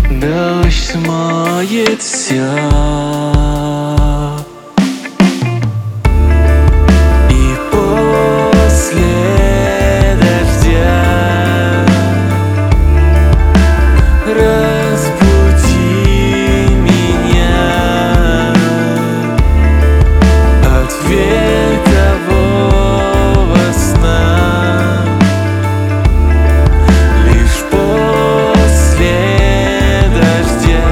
Дождь смоет все, и после дождя разбуди меня от векового сна. Лишь после дождя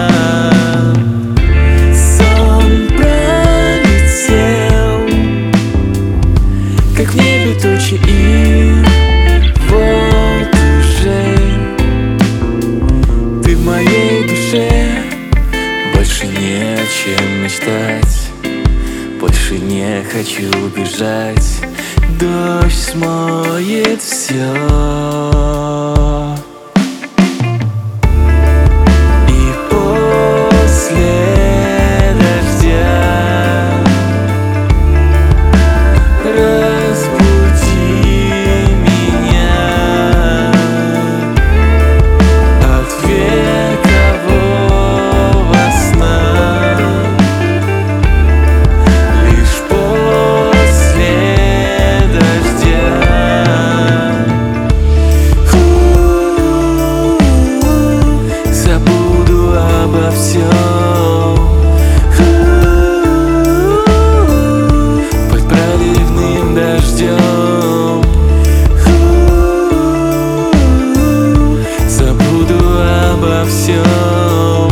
сон пролетел, как в небе тучи, и вот уже ты в моей душе. Больше не о чем мечтать, больше не хочу бежать. Дождь смоет все, и после дождя разбуди меня от векового сна. Лишь после дождя забуду обо всем под проливным дождем. Забуду обо всем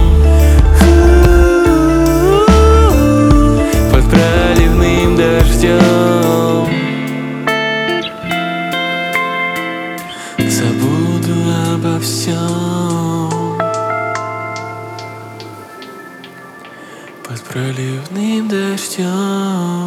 под проливным дождем. Забуду обо всем под проливным дождем.